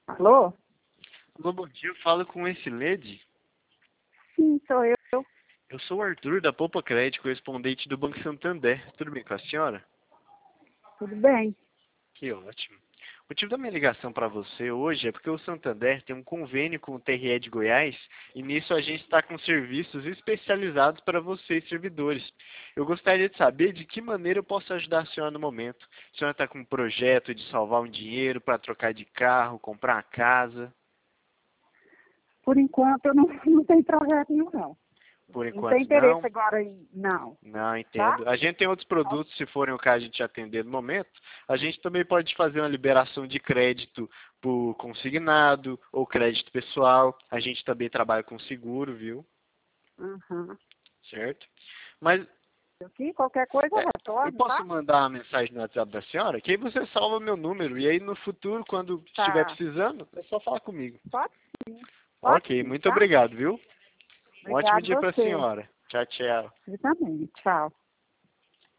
Alô? Alô, bom dia, eu falo com esse Lede. Sim, sou eu. Eu sou o Arthur, da Poupa Crédito, correspondente do Banco Santander. Tudo bem com a senhora? Tudo bem? Que ótimo. O motivo da minha ligação para você hoje é porque o Santander tem um convênio com o TRE de Goiás e nisso a gente está com serviços especializados para vocês, servidores. Eu gostaria de saber de que maneira eu posso ajudar a senhora no momento. A senhora está com um projeto de salvar um dinheiro para trocar de carro, comprar uma casa? Por enquanto eu não tenho projeto nenhum, não. Por Não tenho enquanto interesse não. agora em. Não. Não, Tá? entendo. A gente tem outros produtos, se forem o caso de te atender no momento. A gente também pode fazer uma liberação de crédito por consignado ou crédito pessoal. A gente também trabalha com seguro, viu? Uhum. Certo? Mas Aqui, qualquer coisa eu eu retorno, posso tá? mandar uma mensagem no WhatsApp da senhora, que aí você salva meu número. E aí no futuro, quando estiver Tá. precisando, é só falar comigo. Pode sim. Pode Ok, sim, muito tá? obrigado, viu? Um ótimo Obrigado dia para a você. senhora. Tchau, tchau. Você também. Tchau.